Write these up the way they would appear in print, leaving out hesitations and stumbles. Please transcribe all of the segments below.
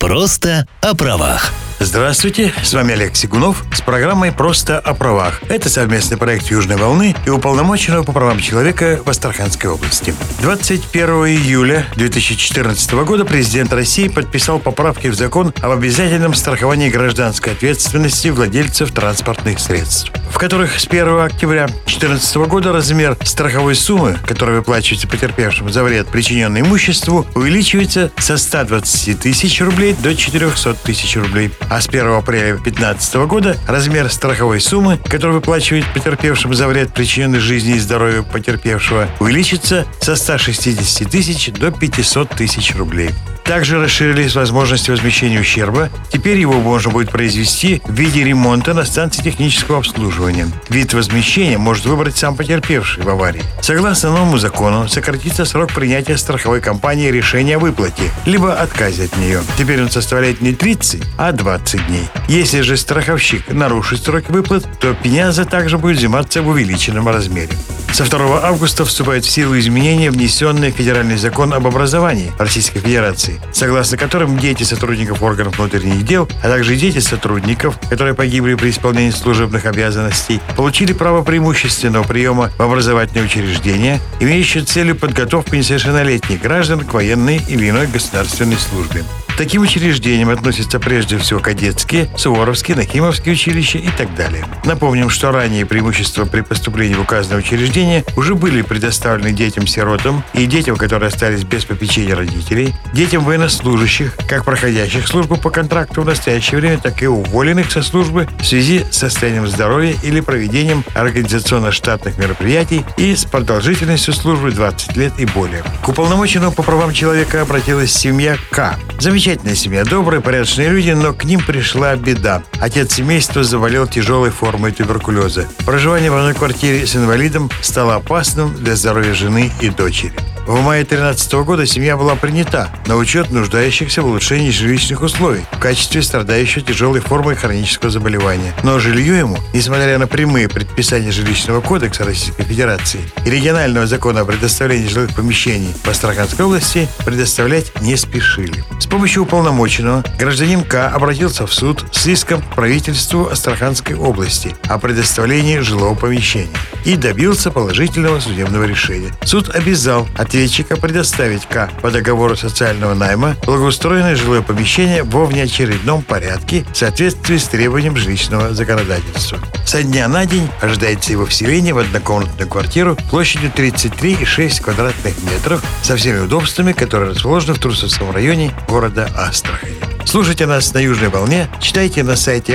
Просто о правах. Здравствуйте, с вами Олег Сигунов с программой «Просто о правах». Это совместный проект «Южной волны» и уполномоченного по правам человека в Астраханской области. 21 июля 2014 года президент России подписал поправки в закон об обязательном страховании гражданской ответственности владельцев транспортных средств, в которых с 1 октября 2014 года размер страховой суммы, которая выплачивается потерпевшим за вред, причиненный имуществу, увеличивается со 120 тысяч рублей до 400 тысяч рублей. А с 1 апреля 2015 года размер страховой суммы, которую выплачивает потерпевшим за вред, причиненный жизни и здоровью потерпевшего, увеличится со 160 тысяч до 500 тысяч рублей. Также расширились возможности возмещения ущерба. Теперь его можно будет произвести в виде ремонта на станции технического обслуживания. Вид возмещения может выбрать сам потерпевший в аварии. Согласно новому закону, сократится срок принятия страховой компанией решения о выплате, либо отказе от нее. Теперь он составляет не 30, а 20 дней. Если же страховщик нарушит сроки выплат, то пеня за также будет взиматься в увеличенном размере. Со 2 августа вступают в силу изменения, внесенные в Федеральный закон об образовании Российской Федерации, согласно которым дети сотрудников органов внутренних дел, а также дети сотрудников, которые погибли при исполнении служебных обязанностей, получили право преимущественного приема в образовательные учреждения, имеющие целью подготовку несовершеннолетних граждан к военной или иной государственной службе. К таким учреждениям относятся прежде всего кадетские, суворовские, нахимовские училища и так далее. Напомним, что ранее преимущества при поступлении в указанное учреждение уже были предоставлены детям-сиротам и детям, которые остались без попечения родителей, детям военнослужащих, как проходящих службу по контракту в настоящее время, так и уволенных со службы в связи с состоянием здоровья или проведением организационно-штатных мероприятий и с продолжительностью службы 20 лет и более. К уполномоченному по правам человека обратилась семья К. Замечательная семья, добрые, порядочные люди, но к ним пришла беда. Отец семейства заболел тяжелой формой туберкулеза. Проживание в одной квартире с инвалидом стало опасным для здоровья жены и дочери. В мае 2013 года семья была принята на учет нуждающихся в улучшении жилищных условий в качестве страдающего тяжелой формой хронического заболевания. Но жилье ему, несмотря на прямые предписания Жилищного кодекса Российской Федерации и регионального закона о предоставлении жилых помещений в Астраханской области, предоставлять не спешили. С помощью уполномоченного гражданин К. обратился в суд с иском к правительству Астраханской области о предоставлении жилого помещения и добился положительного судебного решения. Суд обязал ответчика предоставить К. по договору социального найма благоустроенное жилое помещение во внеочередном порядке в соответствии с требованием жилищного законодательства. Со дня на день ожидается его вселение в однокомнатную квартиру площадью 33,6 квадратных метров со всеми удобствами, которые расположены в Трусовском районе города Астрахани. Слушайте нас на Южной волне, читайте на сайте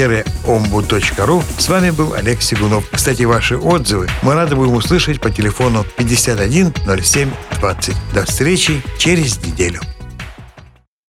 ast-ombu.ru. С вами был Олег Сигунов. Кстати, ваши отзывы мы рады будем услышать по телефону 51 07 20. До встречи через неделю.